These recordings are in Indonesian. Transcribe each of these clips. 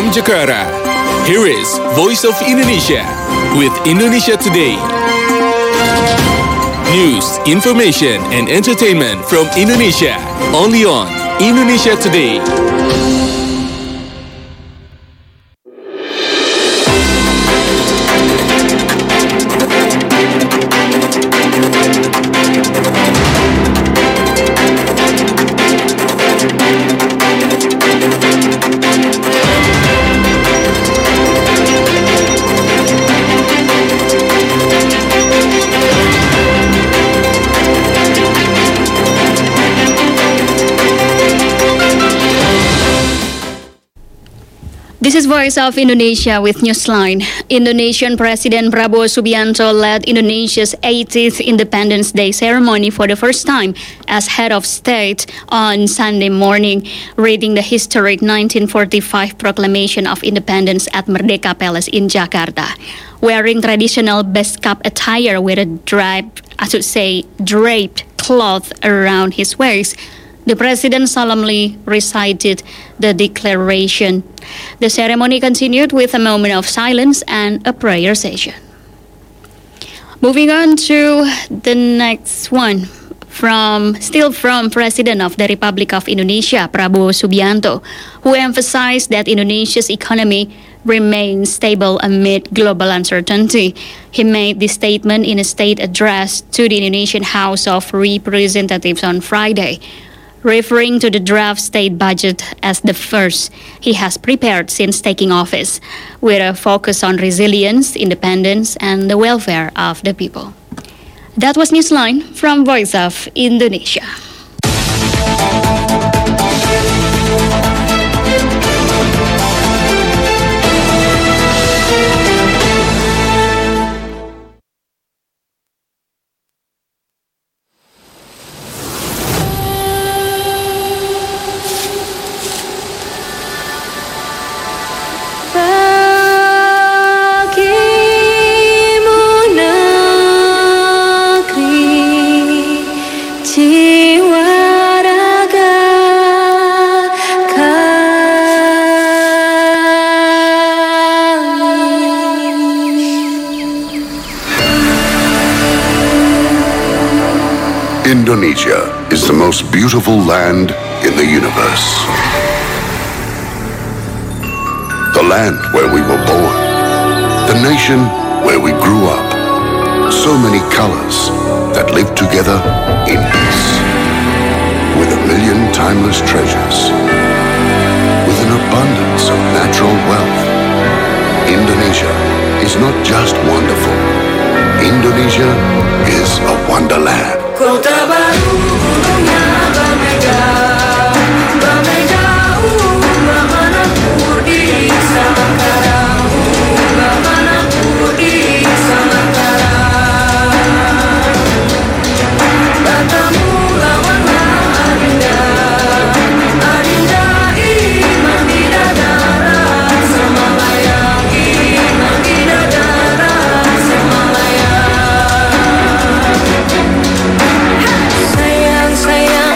From Jakarta, here is Voice of Indonesia with Indonesia Today. News, information, and entertainment from Indonesia, only on Indonesia Today. This is Voice of Indonesia with Newsline. Indonesian President Prabowo Subianto led Indonesia's 80th Independence Day ceremony for the first time as head of state on Sunday morning, reading the historic 1945 Proclamation of Independence at Merdeka Palace in Jakarta. Wearing traditional beskap attire with a draped cloth around his waist, the president solemnly recited the declaration. The ceremony continued with a moment of silence and a prayer session. Moving on to the next one, still from President of the Republic of Indonesia, Prabowo Subianto, who emphasized that Indonesia's economy remains stable amid global uncertainty. He made this statement in a state address to the Indonesian House of Representatives on Friday, referring to the draft state budget as the first he has prepared since taking office, with a focus on resilience, independence, and the welfare of the people. That was Newsline from Voice of Indonesia. Indonesia is the most beautiful land in the universe. The land where we were born. The nation where we grew up. So many colors that live together in peace. With a million timeless treasures. With an abundance of natural wealth. Indonesia is not just wonderful. Indonesia is a wonderland. Kota baru gunungnya bermegah, bermegah, mana putih Semarang, mana putih Semarang. Bertemu lawannya Adinda, Adinda iman di darat Semalaya, iman di darat Semalaya. Sayang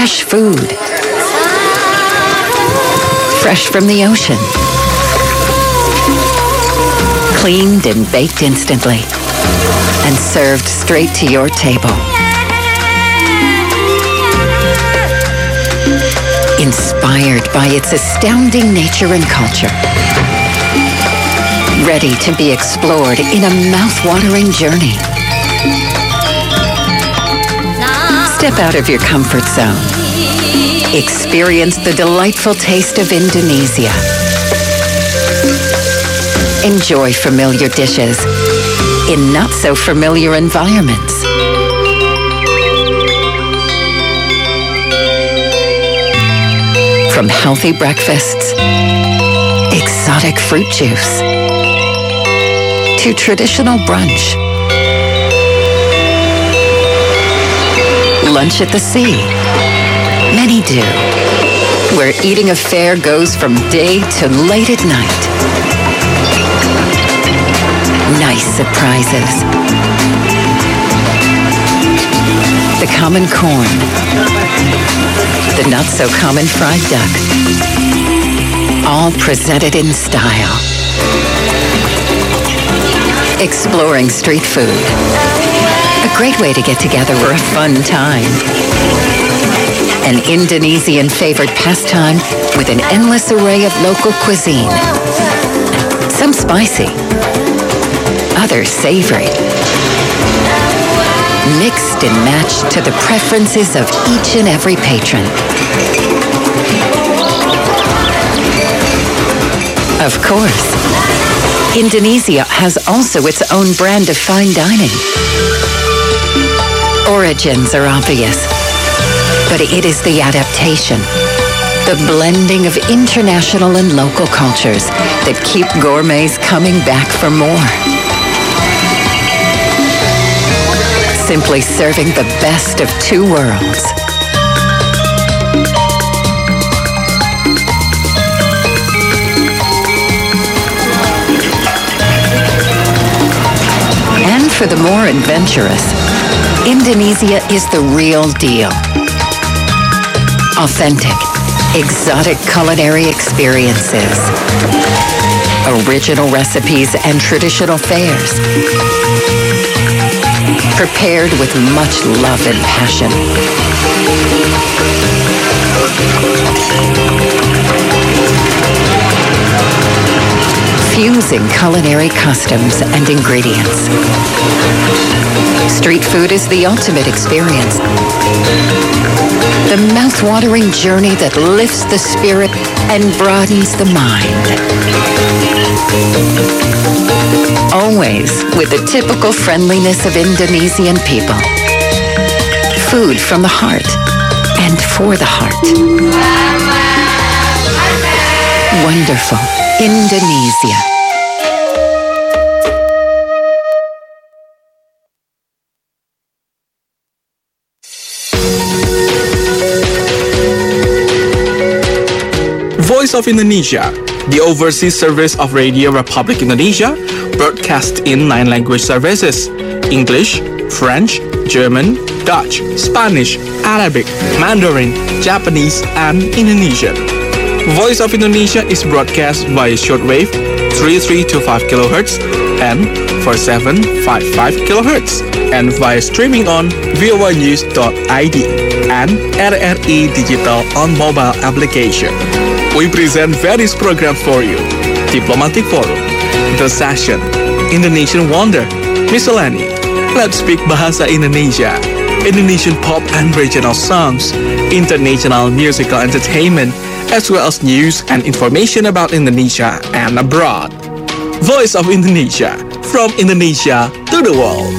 fresh food, fresh from the ocean, cleaned and baked instantly, and served straight to your table. Inspired by its astounding nature and culture. Ready to be explored in a mouth-watering journey. Step out of your comfort zone. Experience the delightful taste of Indonesia. Enjoy familiar dishes in not-so-familiar environments. From healthy breakfasts, exotic fruit juice, to traditional brunch, lunch at the sea. Many do, where eating a fare goes from day to late at night. Nice surprises. The common corn, the not-so-common fried duck, all presented in style. Exploring street food, a great way to get together for a fun time. An Indonesian favorite pastime with an endless array of local cuisine. Some spicy, others savory. Mixed and matched to the preferences of each and every patron. Of course, Indonesia has also its own brand of fine dining. Origins are obvious, but it is the adaptation, the blending of international and local cultures that keep gourmets coming back for more. Simply serving the best of two worlds. And for the more adventurous, Indonesia is the real deal. Authentic, exotic culinary experiences, original recipes and traditional fairs, prepared with much love and passion. Fusing culinary customs and ingredients. Street food is the ultimate experience. The mouth-watering journey that lifts the spirit and broadens the mind. Always with the typical friendliness of Indonesian people. Food from the heart and for the heart. Wonderful Indonesia. Voice of Indonesia, the overseas service of Radio Republic Indonesia, broadcast in 9 language services: English, French, German, Dutch, Spanish, Arabic, Mandarin, Japanese, and Indonesian. Voice of Indonesia is broadcast via shortwave 3325 kHz and 4755 kHz, and via streaming on voanews.id and RRI Digital on mobile application. We present various programs for you: Diplomatic Forum, The Session, Indonesian Wonder, Miscellany, Let's Speak Bahasa Indonesia, Indonesian pop and regional songs, international musical entertainment, as well as news and information about Indonesia and abroad. Voice of Indonesia, from Indonesia to the world.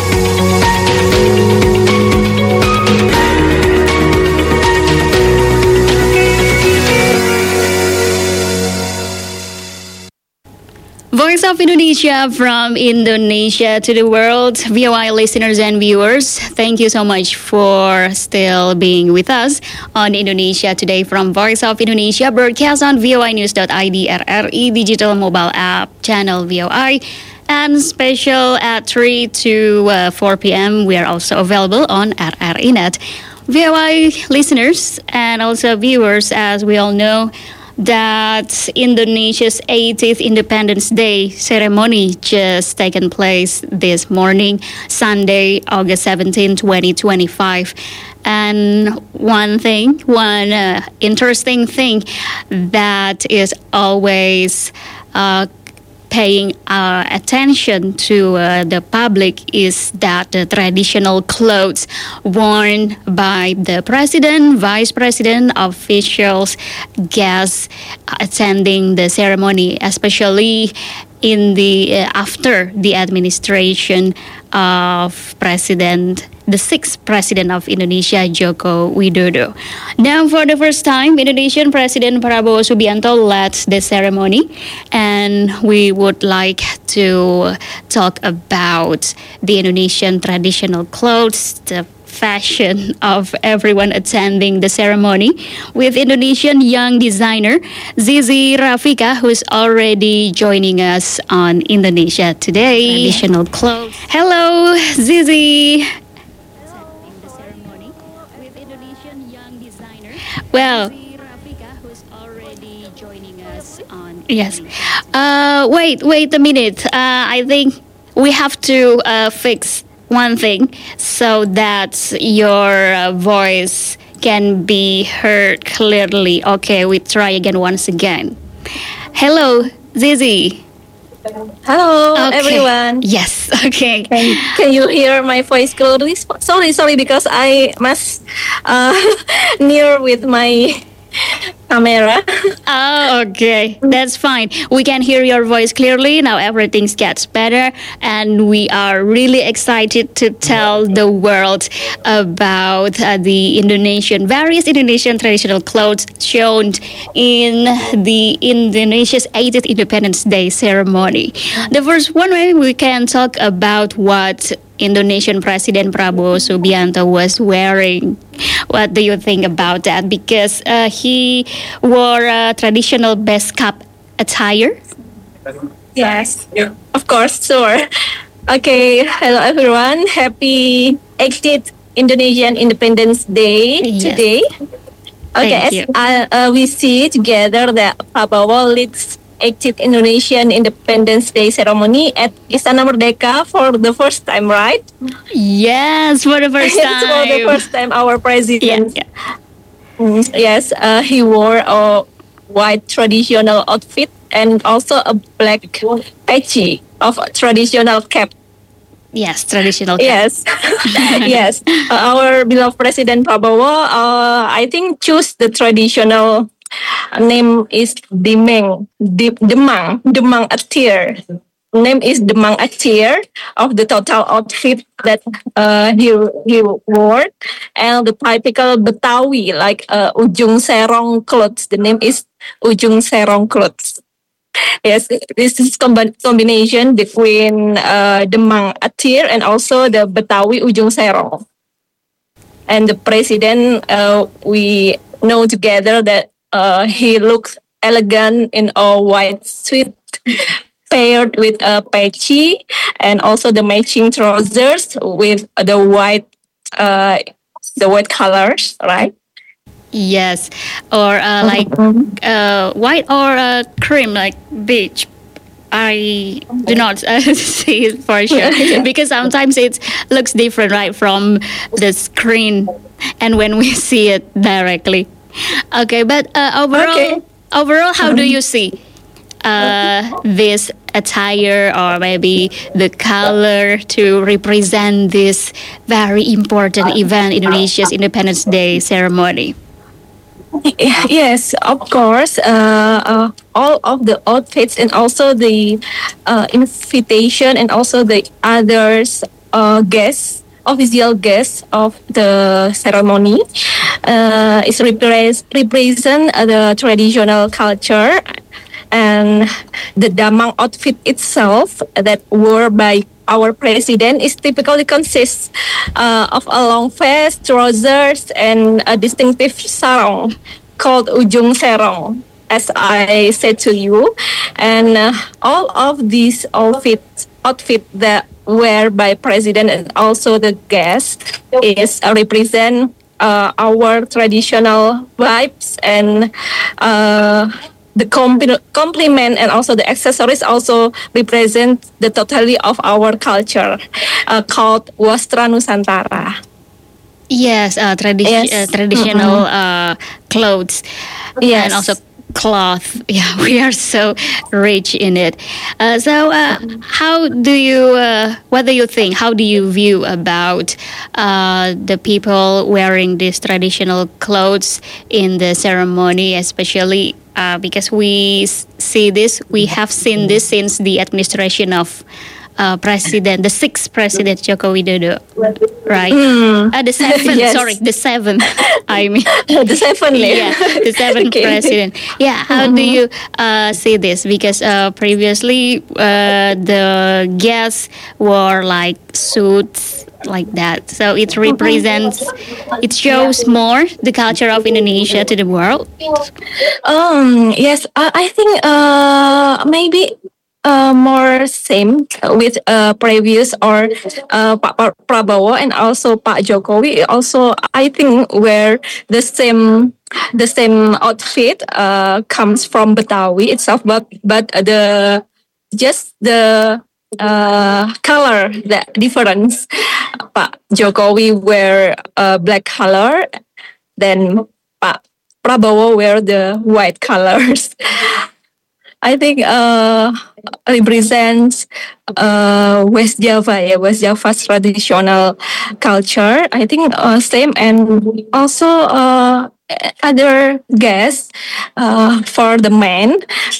Voice of Indonesia, from Indonesia to the world. VOI listeners and viewers, thank you so much for still being with us on Indonesia Today from Voice of Indonesia, broadcast on voinews.id, RRI Digital Mobile App, channel VOI, and special at 3 to 4 p.m. We are also available on RRI Net. VOI listeners and also viewers, as we all know, that Indonesia's 80th Independence Day ceremony just taken place this morning, Sunday, August 17, 2025. And one interesting thing that is always paying attention to the public is that the traditional clothes worn by the president, vice president, officials, guests attending the ceremony, especially in the after the administration of the sixth president of Indonesia, Joko Widodo. Now, for the first time, Indonesian President Prabowo Subianto led the ceremony, and we would like to talk about the Indonesian traditional clothes, the fashion of everyone attending the ceremony with Indonesian young designer Zizi Rafika, who's already joining us on Indonesia Today. Traditional clothes. Hello, Zizi. Well, yes. Wait a minute. I think we have to fix one thing so that your voice can be heard clearly. Okay, we try again once again. Hello, Zizi. Hello, Okay. everyone. Yes, okay. Can you hear my voice clearly? Sorry, because I must near with my camera. Oh, okay. That's fine. We can hear your voice clearly. Now everything gets better. And we are really excited to tell the world about the various Indonesian traditional clothes shown in the Indonesia's 80th Independence Day ceremony. The first one, we can talk about what Indonesian President Prabowo Subianto was wearing. What do you think about that? Because he wore a traditional best cap attire. Yes, of course, sure. Okay, hello everyone. Happy 80th Indonesian Independence Day Yes. today. Okay, Thank you. as we see together that Prabowo leads 80th Indonesian Independence Day ceremony at Istana Merdeka for the first time, right? Yes, for the first It's time. for the first time our president. Yeah. Yes, he wore a white traditional outfit and also a black patchy of a traditional cap. Yes, traditional cap. Yes, yes. Our beloved President Prabowo, I think, choose the traditional name is Demang Atir. Name is Demang Atir of the total outfit that he wore, and the typical Betawi like Ujung Serong clothes. The name is Ujung Serong clothes. Yes, this is combination between Demang Atir and also the Betawi Ujung Serong. And the president, we know together that he looks elegant in a white suit paired with a patchy and also the matching trousers with the white colors, right? Yes, or like white or cream, like beige. I do not see it for sure because sometimes it looks different, right, from the screen and when we see it directly. Okay, but overall, how do you see this attire or maybe the color to represent this very important event, Indonesia's Independence Day ceremony? Yes, of course. All of the outfits and also the invitation and also the others guests, official guests of the ceremony, is represent the traditional culture, and the damang outfit itself that wore by our president is typically consists of a long vest, trousers, and a distinctive sarong called ujung serong, as I said to you. And all of these outfit that wear by president and also the guests is represent our traditional vibes and the complement and also the accessories also represent the totality of our culture called Wastra Nusantara. Yes, Yes. traditional clothes Yes. and also cloth. Yeah, we are so rich in it. How do you? What do you think? How do you view about the people wearing these traditional clothes in the ceremony, especially because see this, we have seen this since the administration of the sixth president Joko Widodo, right? The seventh, Yes. sorry, the seventh. I mean, The seven yeah, the seventh Okay. president. Yeah, how do you see this? Because previously the guests wore like suits like that, so it represents, it shows more the culture of Indonesia to the world. Yes, I think maybe more same with previous or Pak Prabowo and also Pak Jokowi. Also, I think where the same outfit comes from Betawi itself, but the just the color that difference. Pak Jokowi wear black color, then Pak Prabowo wear the white colors. I think represents West Java, yeah, West Java's traditional culture. I think same, and also other guests for the men.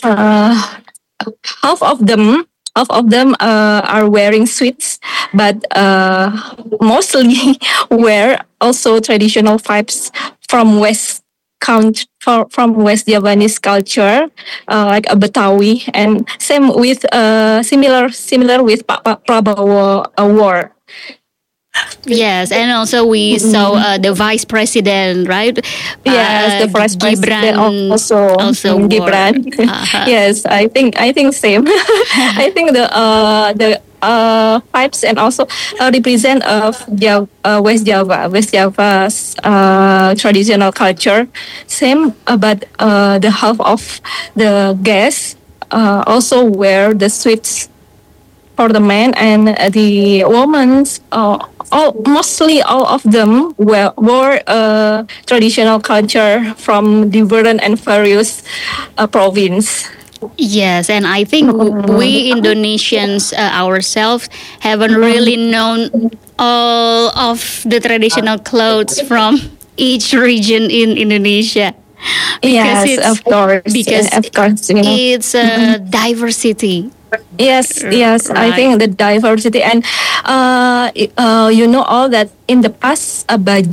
Half of them. Half of them are wearing suits, but mostly wear also traditional vibes from from West Javanese culture, like a Betawi, and same with similar with Pak Prabowo war. Yes, and also we saw the vice president, right? Yes, the vice president also wore. Gibran. Yes, I think same. I think the pipes and also represent of West Java's traditional culture. Same, but the half of the guests also wear the suits for the men, and the women's mostly all of them wore traditional culture from different and various province. Yes, and I think we Indonesians ourselves haven't really known all of the traditional clothes from each region in Indonesia. Yes, of course. Because of course, it's diversity. Yes, yes. I Right. think the diversity and all that in the past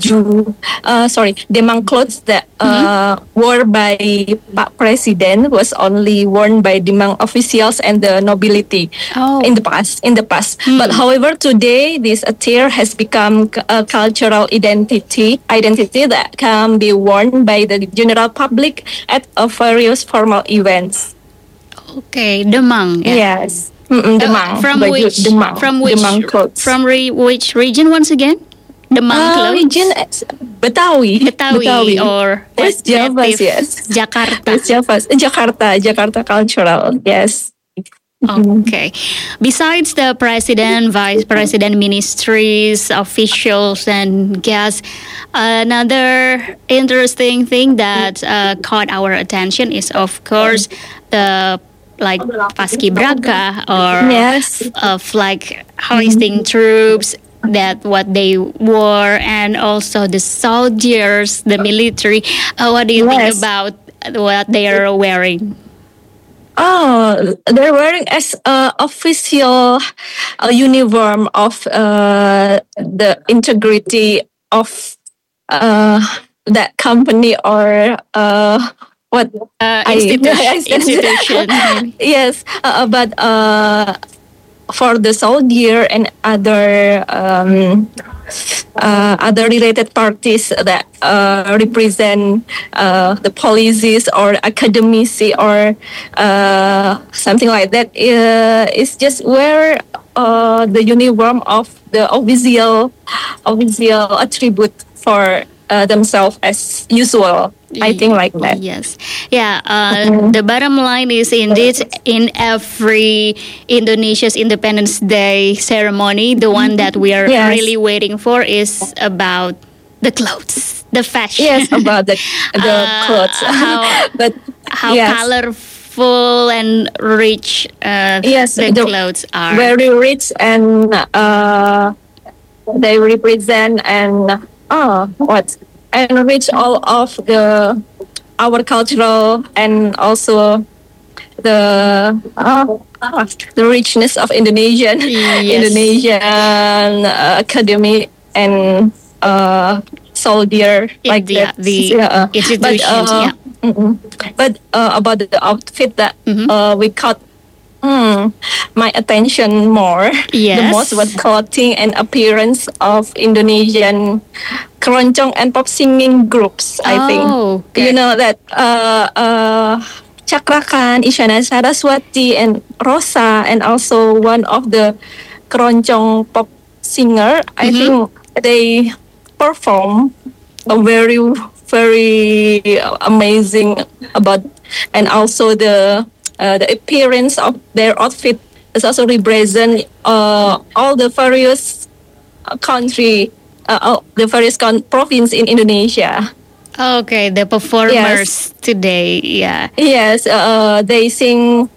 demang clothes that worn by Pak President was only worn by demang officials and the nobility Oh. in the past. But however, today this attire has become a cultural identity that can be worn by the general public at various formal events. Okay, demang. Yeah. Yes. Demang. From Baju which? Demang. From which? Demang clothes. From which region once again? Demang clothes. Region Betawi. Betawi or West Java, native yes. Jakarta. West Java. Jakarta cultural. Yes. Okay. Besides the president, vice president, ministries, officials, and guests, another interesting thing that caught our attention is, of course, the like Paskibraka or Yes. flag hoisting troops, that what they wore, and also the soldiers, the military. What do you think Yes. about what they are wearing? Oh, they're wearing as official uniform of the integrity of that company or what Institution. Yes, but for the soldier and other related parties that represent the policies or academici or something like that, is just wear the uniform of the official attribute for themselves as usual. I think like that. Yes. Yeah. The bottom line is indeed in every Indonesia's Independence Day ceremony, the one that we are Yes. really waiting for is about the clothes, the fashion. Yes, about the clothes. But How yes. colorful and rich Yes, the the- clothes are. very rich, and they represent and enrich all of our cultural and also the richness of Indonesian Yes. Indonesian academy and soldier like the, that. the institutions. Yeah. But about the outfit that we caught my attention more. Yes. The most was clothing and appearance of Indonesian keroncong and pop singing groups. I think okay. you know that Cakra Khan, Isyana Saraswati, and Rosa, and also one of the keroncong pop singer. I think they perform a very amazing about, and also the appearance of their outfit is also represent all the various country, the various province in Indonesia. Okay, the performers today. Yeah. Yes, they sing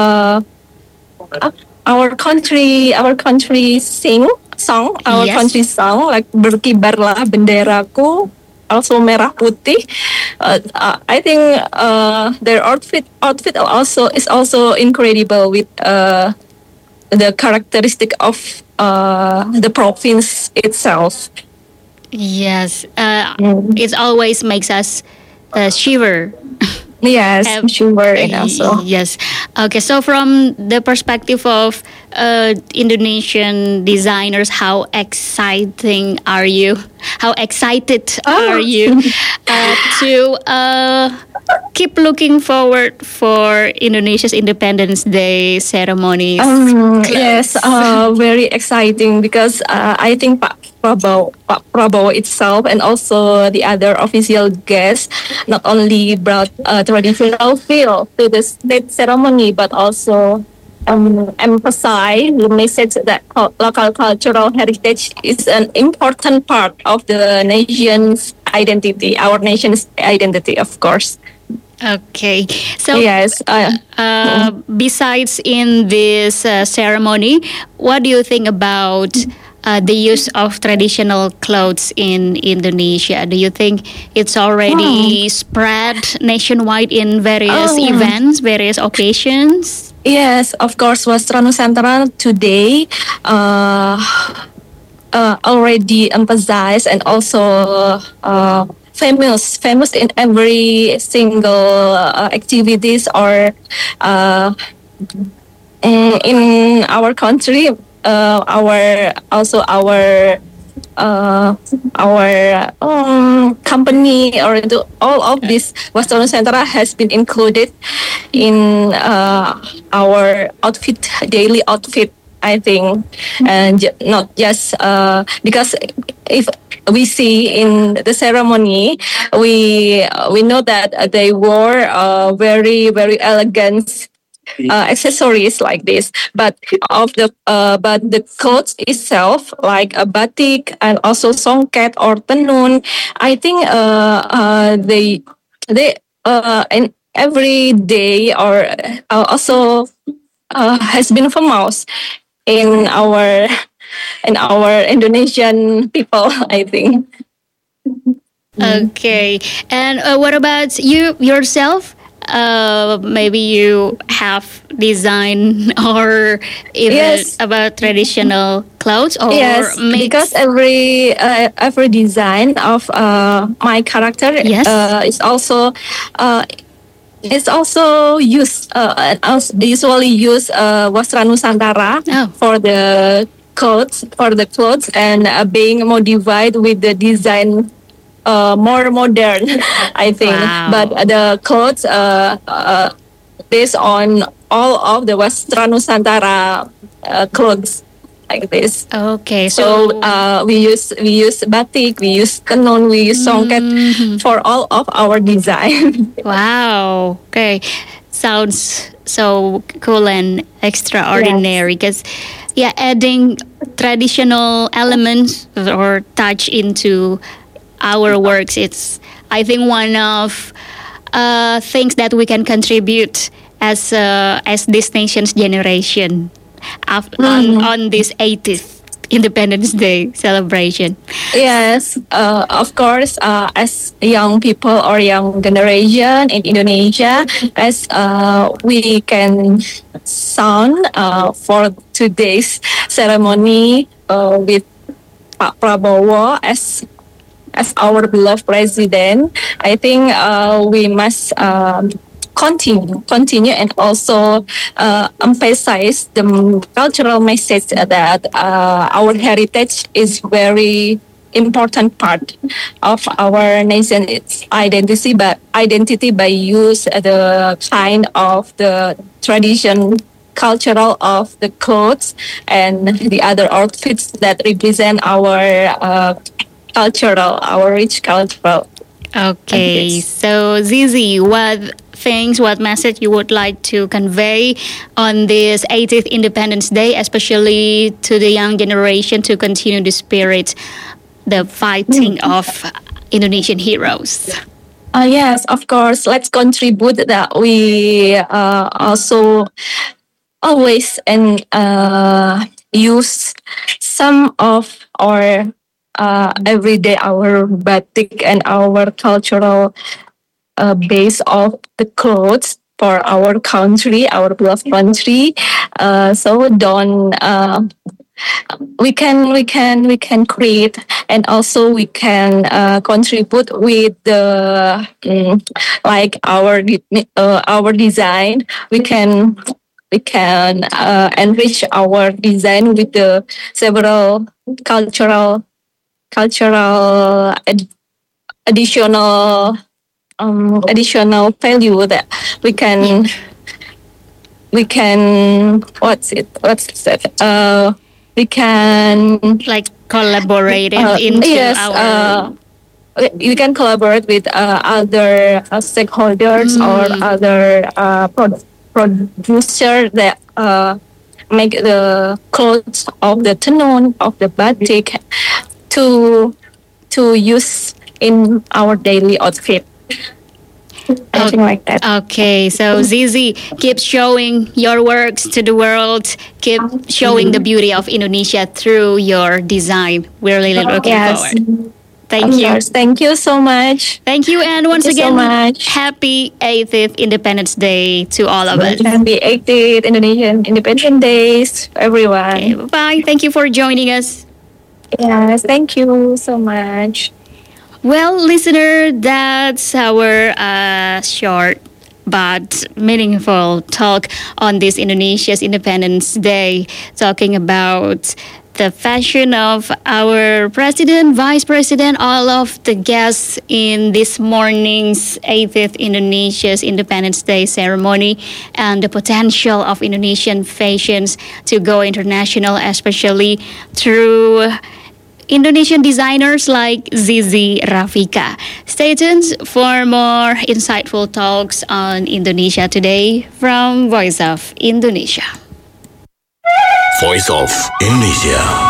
our country song, our Yes. country song like Berkibarlah Benderaku, also Merah Putih. I think their outfit is also incredible with the characteristic of the province itself. Yes. It always makes us shiver. Yes, sure, and also Yes. Okay, so from the perspective of Indonesian designers, how exciting are you? How excited are you to keep looking forward for Indonesia's Independence Day ceremonies? yes, very exciting because I think Pak Prabowo itself and also the other official guests not only brought a traditional feel to the state ceremony but also emphasize the message that local cultural heritage is an important part of the nation's identity, our nation's identity, of course. Okay, so Yes. besides in this ceremony, what do you think about the use of traditional clothes in Indonesia? Do you think it's already spread nationwide in various events, various occasions? Yes, of course, Wastra Nusantara today already emphasized and also famous in every single activities or in our country. Our company or all of this Wastra Nusantara has been included in our daily outfit, I think, and not just because if we see in the ceremony, we know that they wore very elegant accessories like this, but the clothes itself like a batik and also songket or tenun, I think they in every day or also has been famous in our Indonesian people, I think. Okay, and what about you yourself? Maybe you have design or even Yes. about traditional clothes or Yes, mix? because every design of my character Yes. is also used usually use Wastra Nusantara Oh. for the clothes and being modified with the design more modern, I think. Wow. But the clothes based on all of the Wastra Nusantara clothes. like this. Okay, So so we use batik, we use tenun, we use songket for all of our design. wow. Okay, sounds so cool and extraordinary. Because yeah, adding traditional elements or touch into our works, it's I think one of things that we can contribute as this nation's generation on this 80th Independence Day celebration. Yes, of course, as young people or young generation in Indonesia, as we can sound for today's ceremony with Pak Prabowo as our beloved president. I think we must continue and also emphasize the cultural message that our heritage is very important part of our nation. Its identity by use the kind of the tradition cultural of the clothes and the other outfits that represent our cultural, our rich cultural. Okay, Yes. so Zizi, what message you would like to convey on this 80th Independence Day, especially to the young generation to continue the spirit, the fighting of Indonesian heroes? Yes, of course. Let's contribute that we also always and use some of our everyday our batik and our cultural base of the clothes for our country, our beloved country. So don't we can create and also we can contribute with the like our design. We can enrich our design with the several cultural additional additional value that we can what's it we can Like collaborated into yes our. we can collaborate with other stakeholders or other producer that make the clothes of the tenun of the batik to use in our daily outfit. Something like that. Okay, so Zizi, keep showing your works to the world. Keep showing the beauty of Indonesia through your design. We're really looking Yes. forward. Thank Of you. course. Thank you so much. Thank you, and once Thank you so again, much. happy 80th Independence Day to all of us. Happy 80th Indonesian Independence Days, everyone. Okay, bye. Thank you for joining us. Yes, thank you so much. Well, listener, that's our short but meaningful talk on this Indonesia's Independence Day, talking about the fashion of our president, vice president, all of the guests in this morning's 80th Indonesia's Independence Day ceremony, and the potential of Indonesian fashions to go international, especially through Indonesian designers like Zizi Rafika. Stay tuned for more insightful talks on Indonesia Today from Voice of Indonesia. Voice of Indonesia.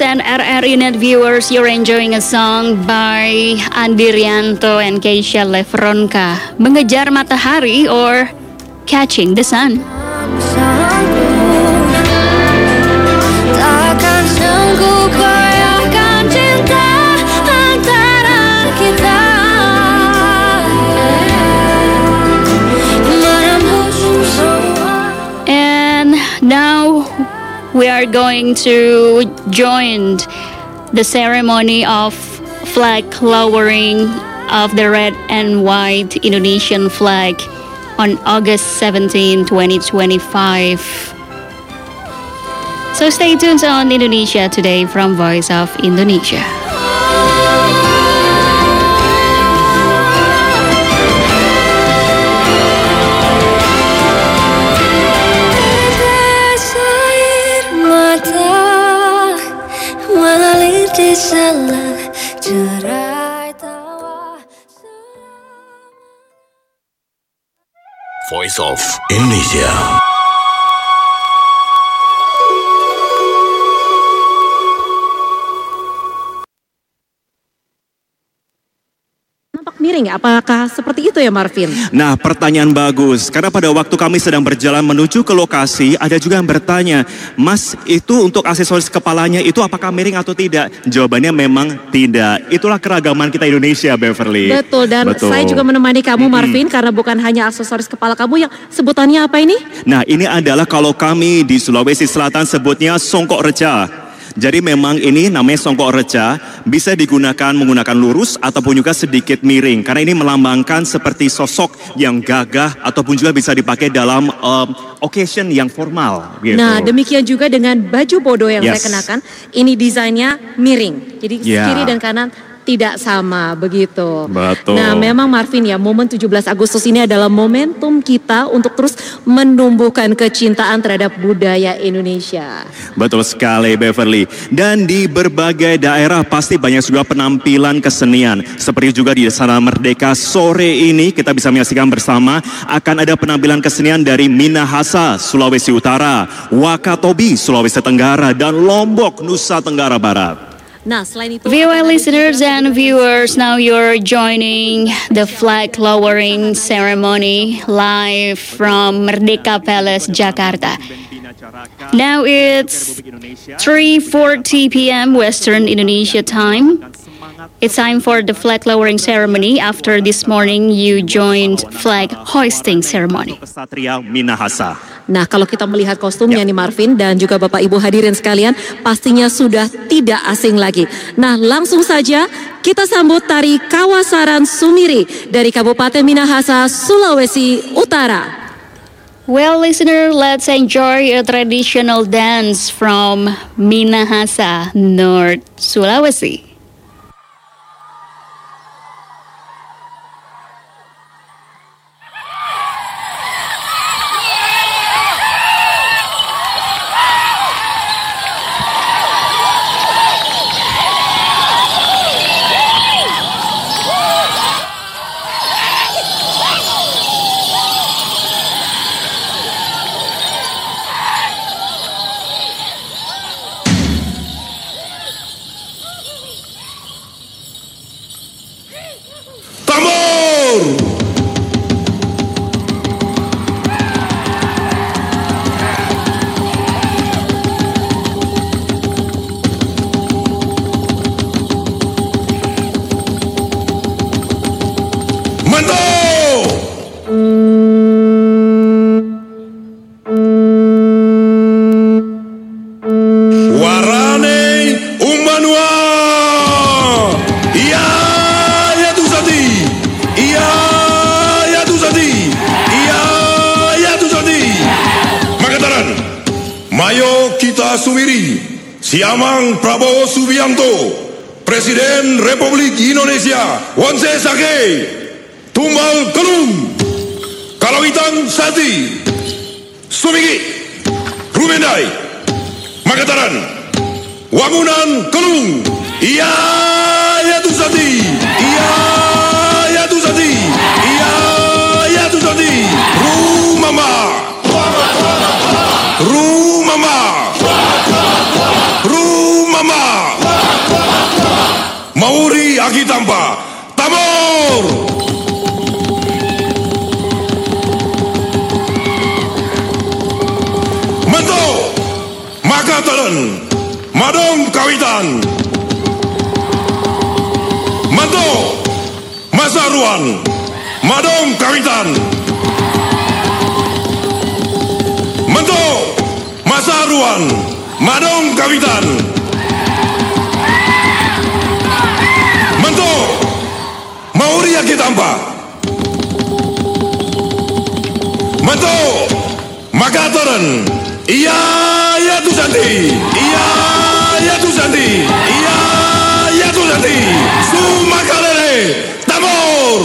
and RRI Net viewers, you're enjoying a song by Andi Rianto and Keisha Lefronka, Mengejar Matahari or Catching the Sun. Takkan sanggup bayangkan cinta antara kita menembus semua. And now we are going to join the ceremony of flag lowering of the red and white Indonesian flag on August 17, 2025. So stay tuned on Indonesia Today from Voice of Indonesia. Tetes air mata mengalir di sela derai tawa. Voice of Indonesia. Nampak miring, apakah seperti itu ya Marvin? Nah, pertanyaan bagus. Karena pada waktu kami sedang berjalan menuju ke lokasi, ada juga yang bertanya, Mas, itu untuk aksesoris kepalanya itu apakah miring atau tidak? Jawabannya memang tidak. Itulah keragaman kita Indonesia, Beverly. Betul, dan saya juga menemani kamu Marvin, karena bukan hanya aksesoris kepala kamu yang sebutannya apa ini? Nah, ini adalah kalau kami di Sulawesi Selatan sebutnya songkok reca. Jadi memang ini namanya songkok reca, bisa digunakan menggunakan lurus ataupun juga sedikit miring. Karena ini melambangkan seperti sosok yang gagah ataupun juga bisa dipakai dalam occasion yang formal. Gitu. Nah, demikian juga dengan baju bodo yang saya kenakan, ini desainnya miring. Jadi kiri dan kanan tidak sama begitu. Betul. Nah, memang Marvin ya, momen 17 Agustus ini adalah momentum kita untuk terus menumbuhkan kecintaan terhadap budaya Indonesia. Betul sekali Beverly. Dan di berbagai daerah pasti banyak juga penampilan kesenian. Seperti juga di Istana Merdeka sore ini kita bisa menyaksikan bersama akan ada penampilan kesenian dari Minahasa, Sulawesi Utara, Wakatobi, Sulawesi Tenggara, dan Lombok, Nusa Tenggara Barat. Nah, selain itu, VOA listeners and viewers, now you're joining the flag lowering ceremony live from Merdeka Palace, Jakarta. Now it's 3:40 p.m. Western Indonesia time. It's time for the flag lowering ceremony. After this morning, you joined flag hoisting ceremony. Kesatria Minahasa. Nah, kalau kita melihat kostumnya nih Marvin dan juga Bapak Ibu hadirin sekalian, pastinya sudah tidak asing lagi. Nah, langsung saja kita sambut tari Kawasaran Sumiri dari Kabupaten Minahasa, Sulawesi Utara. Well, listener, let's enjoy a traditional dance from Minahasa, North Sulawesi. Sumiri, Siamang Prabowo Subianto, Presiden Republik Indonesia, Wanse Sake, Tumbal Kelung, Kalawitan Sati, Sumigi, Rumendai, Makataran, Wangunan Kelung, Iya ya tu Sati, Iya ya tu Sati, Iya ya tu Sati, Rumama, Rumama, Rumama. Aki Tampa, Tamor! Mento, Makataran, Madong Kawitan. Mento, Masaruan, Madong Kawitan. Mento, Masaruan, Madong Kawitan. Mento, Mauri Aki Tampa. Mento, Makataran. Iya, ya tu Santi. Iya, ya tu Santi. Iya, ya tu Santi. Sumakalele, Tamor.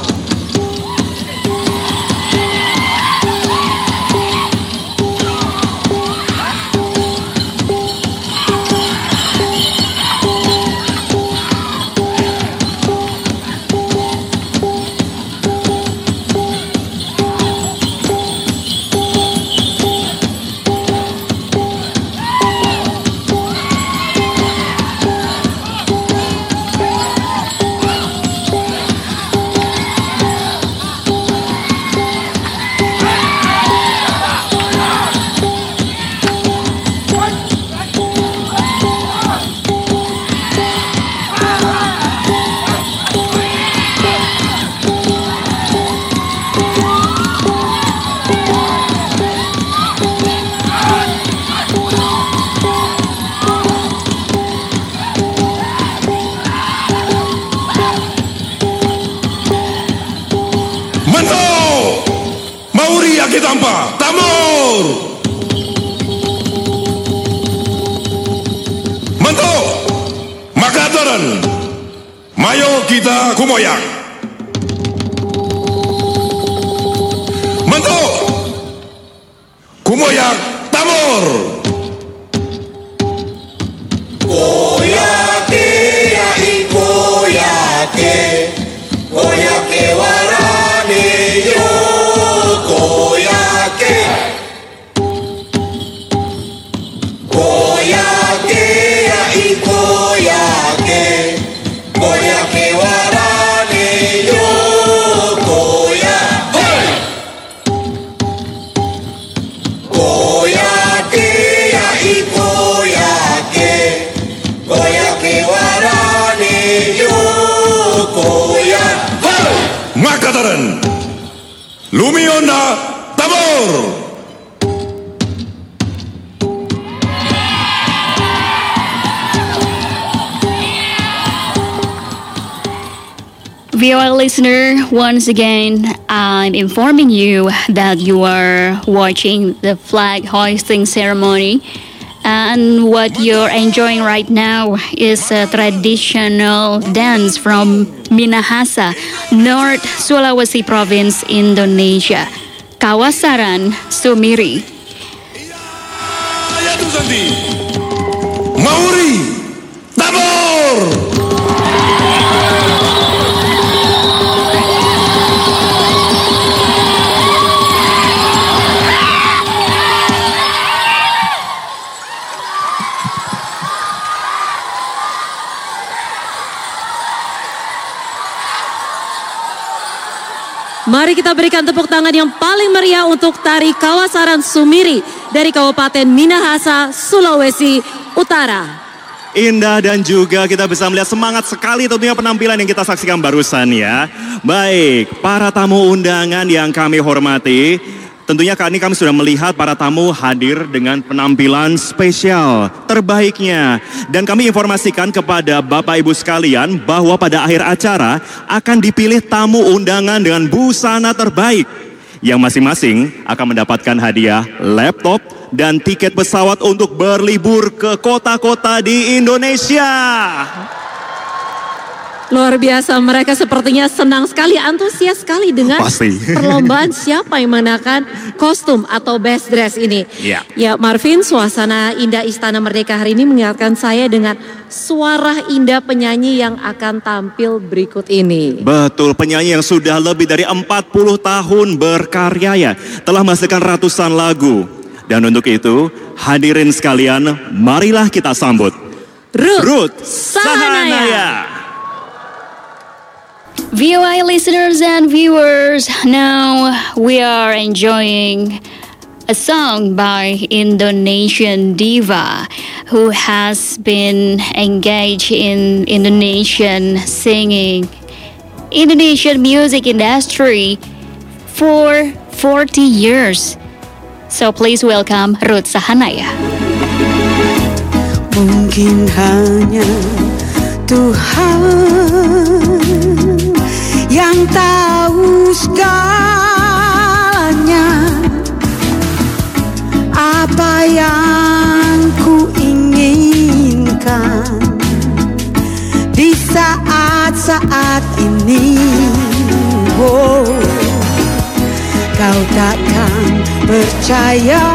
Aki Tampa, Tamor. Mento, Makataran, Mayo kita Kumoyak. Mento, Kumoyak, Tamor. Koyake ya ikoyake, koyake warane yo. Koyake, koyake ya ikoyake, koyake warane yo koyake, koyake ya ikoyake, koyake warane yo koyake. Makataran, Lumionda, Tamor. Viewer listener, once again, I'm informing you that you are watching the flag hoisting ceremony. And what you're enjoying right now is a traditional dance from Minahasa, North Sulawesi Province, Indonesia. Kawasaran Sumiri. Mauri, Tamor. Mari kita berikan tepuk tangan yang paling meriah untuk tari Kawasaran Sumiri dari Kabupaten Minahasa, Sulawesi Utara. Indah dan juga kita bisa melihat semangat sekali tentunya penampilan yang kita saksikan barusan ya. Baik, para tamu undangan yang kami hormati, tentunya kali ini kami sudah melihat para tamu hadir dengan penampilan spesial terbaiknya. Dan kami informasikan kepada Bapak Ibu sekalian bahwa pada akhir acara akan dipilih tamu undangan dengan busana terbaik. Yang masing-masing akan mendapatkan hadiah laptop dan tiket pesawat untuk berlibur ke kota-kota di Indonesia. Luar biasa, mereka sepertinya senang sekali, antusias sekali dengan perlombaan siapa yang mengenakan kostum atau best dress ini. Ya Marvin, suasana indah Istana Merdeka hari ini mengingatkan saya dengan suara indah penyanyi yang akan tampil berikut ini. Betul, penyanyi yang sudah lebih dari 40 tahun berkarya ya, telah menghasilkan ratusan lagu. Dan untuk itu, hadirin sekalian, marilah kita sambut Ruth Sahanaya. VOA listeners and viewers, now we are enjoying a song by Indonesian diva who has been engaged in Indonesian singing, Indonesian music industry for 40 years. So please welcome Ruth Sahanaya. Mungkin hanya Tuhan yang tahu segalanya, apa yang ku inginkan di saat-saat ini. Oh, kau takkan percaya,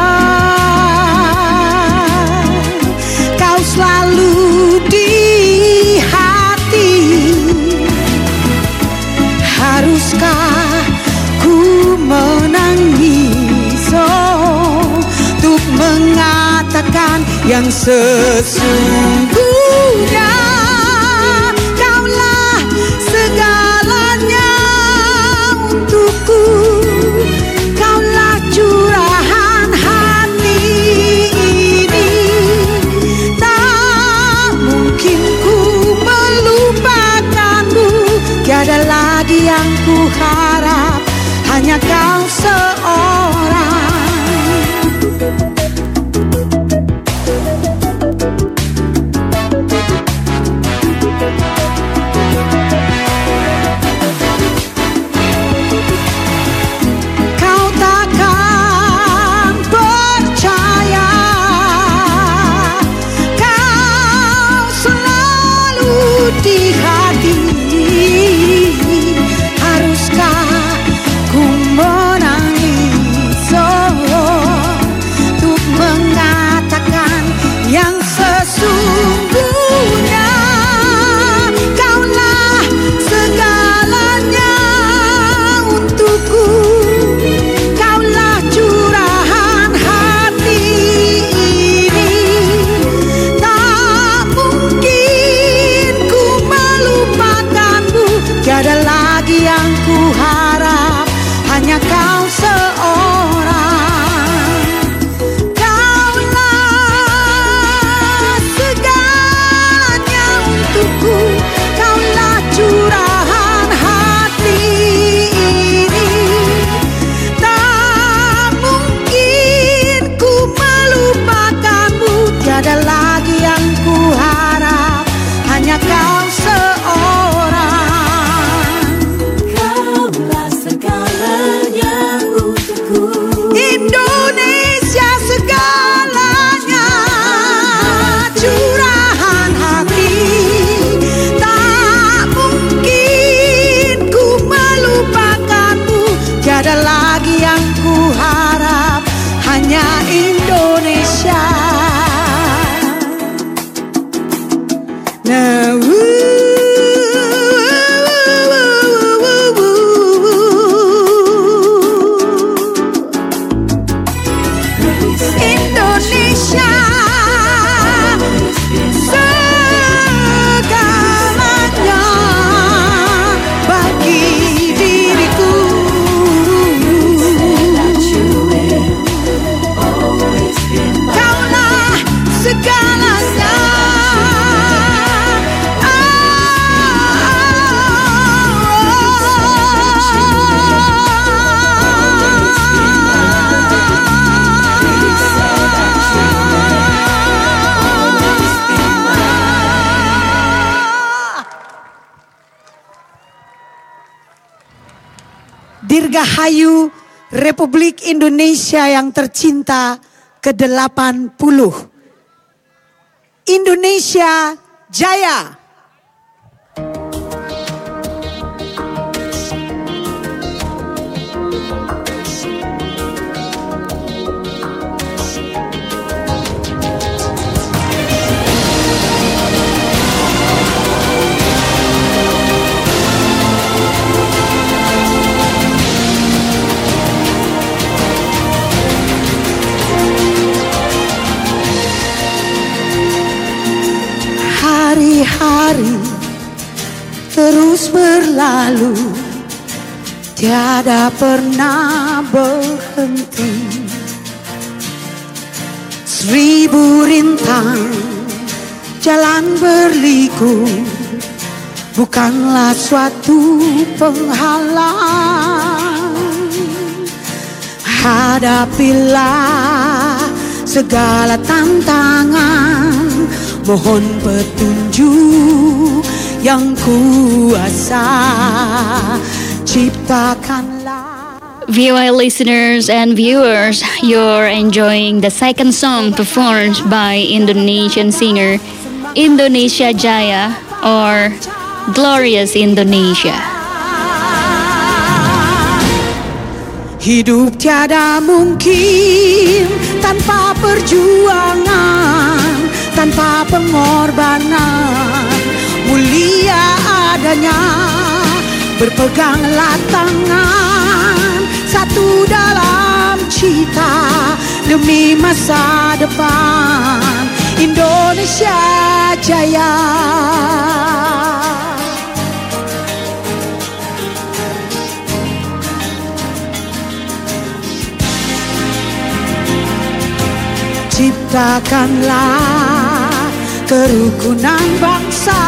kau selalu di hati. Haruskah ku menangis untuk mengatakan yang sesungguhnya? Kaulah segalanya untukku, kaulah curahan hati ini. Tak mungkin ku melupakanmu, tiada lagi yang ku harap, hanya kau seorang. Kau takkan percaya, kau selalu di hati. Haruskah ku menangis untuk mengatakan yang sesungguhnya? Kaulah segalanya untukku, kaulah curahan hati ini. Tak mungkin ku melupakanmu, tiada lagi yang ku harap, hanya kau seorang. Kaulah segalanya untukku, kaulah curahan hati ini. Tak mungkin ku melupakanmu, tiada lagi yang ku harap, hanya kau seorang. Kaulah segalanya untukku, Indonesia segalanya, curahan hati. Tak mungkin ku melupakanmu, tiada lagi yang ku harap, hanya Indonesia. Nah, Indonesia segalanya bagi diriku. Kaulah segalanya. Dirgahayu Republik Indonesia yang tercinta ke-80. Indonesia Jaya. terus berlalu, tiada pernah berhenti. Seribu rintang jalan berliku bukanlah suatu penghalang. Hadapilah segala tantangan, mohon petunjuk yang kuasa, ciptakanlah. VOA listeners and viewers, you're enjoying the second song performed by Indonesian singer Indonesia Jaya or Glorious Indonesia. Hidup tiada mungkin tanpa perjuangan, tanpa pengorbanan. Mulia adanya, berpeganglah tangan, satu dalam cita demi masa depan. Indonesia Jaya. Ciptakanlah kerukunan bangsa,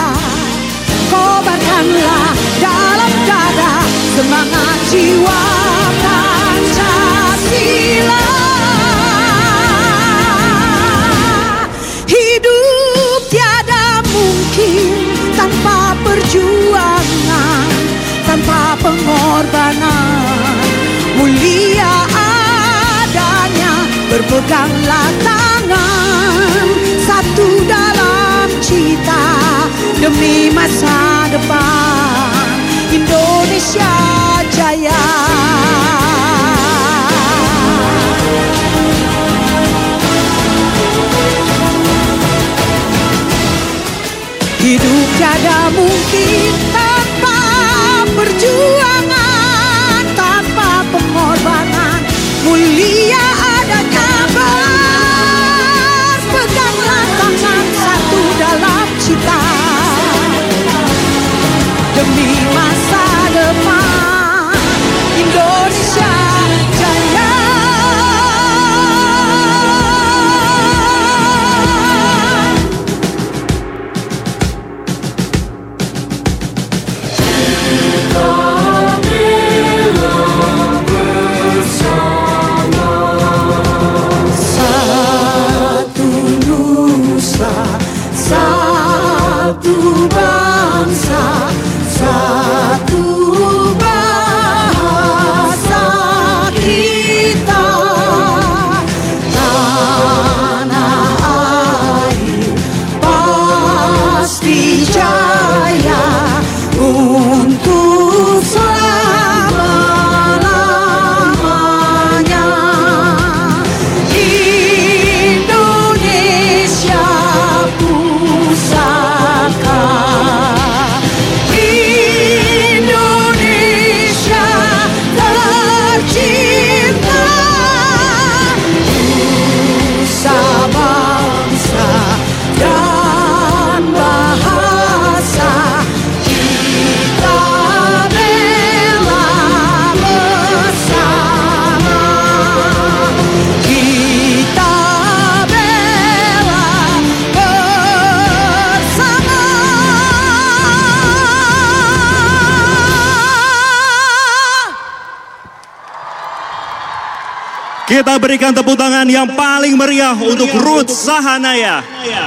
kobarkanlah dalam dada semangat jiwa Pancasila. Hidup tiada mungkin tanpa perjuangan, tanpa pengorbanan. Mulia adanya, berpeganglah tangan, satu dalam cita demi masa depan. Indonesia Jaya. Hidup tiada mungkin tanpa perjuangan, tanpa pengorbanan. Mulia adanya, berpeganglah tangan, satu dalam cita demi masa depan. Indonesia Jaya. Satu nusa, satu bangsa, satu bahasa kita. Tanah air pasti jaya untuk selama-lamanya. Indonesia pusaka, Indonesia tercinta, nusa bangsa dan bahasa kita bela bersama, kita bela bersama. Kita berikan tepuk tangan yang paling meriah untuk Ruth Sahanaya.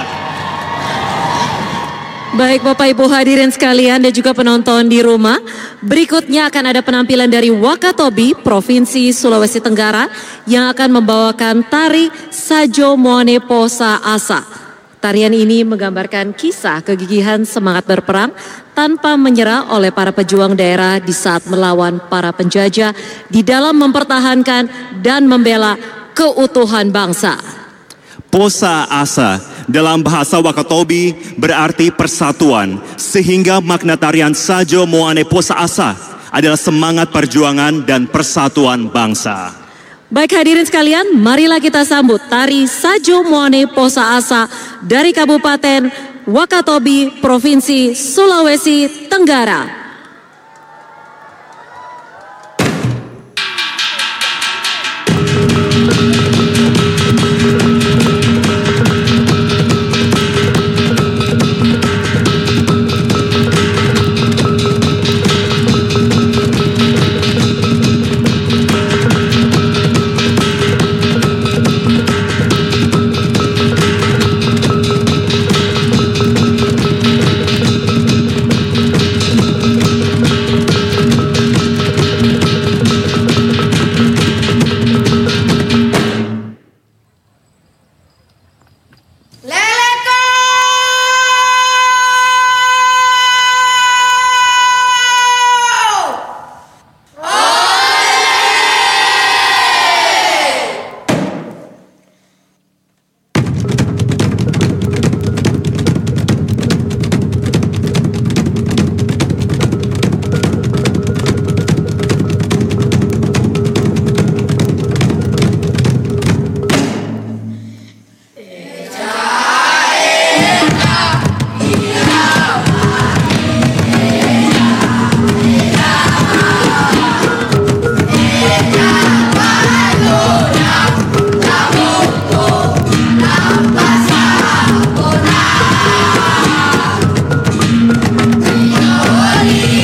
Baik Bapak Ibu hadirin sekalian dan juga penonton di rumah, berikutnya akan ada penampilan dari Wakatobi Provinsi Sulawesi Tenggara yang akan membawakan tari Sajo Moane Posa Asa. Tarian ini menggambarkan kisah kegigihan semangat berperang tanpa menyerah oleh para pejuang daerah di saat melawan para penjajah di dalam mempertahankan dan membela keutuhan bangsa. Posa Asa dalam bahasa Wakatobi berarti persatuan, sehingga makna tarian Sajo Moane Posa Asa adalah semangat perjuangan dan persatuan bangsa. Baik hadirin sekalian, marilah kita sambut tari Sajo Moane Posa Asa dari Kabupaten Wakatobi, Provinsi Sulawesi Tenggara.